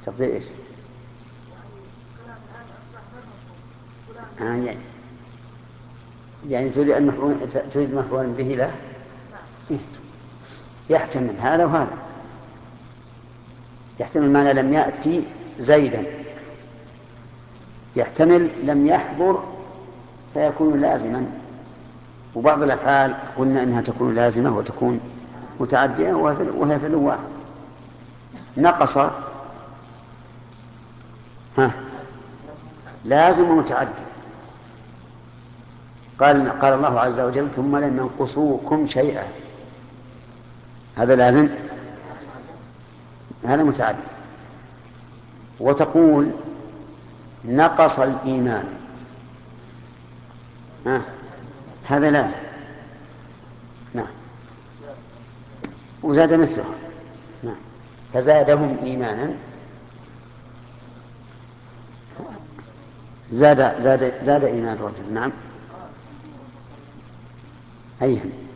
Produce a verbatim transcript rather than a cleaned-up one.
تقدير إيش؟ آه يعني يعني تريد أن مفعول تريد مفعول به له؟ إيه؟ يحتمل هذا وهذا. يحتمل معنى لم يأتي زيدا، يحتمل لم يحضر فيكون لازما. وبعض الأفعال قلنا أنها تكون لازمة وتكون متعدية وهي في الواحد. نقص ها لازم ومتعدي. قال قال الله عز وجل ثم لم ينقصوكم شيئا، هذا لازم، هذا متعدي. وتقول نقص الإيمان، ها هذا لازم، نعم، وزاد مثله، نعم، فزادهم إيمانا، زاد زاد زاد إيمان الرجل، نعم. أيها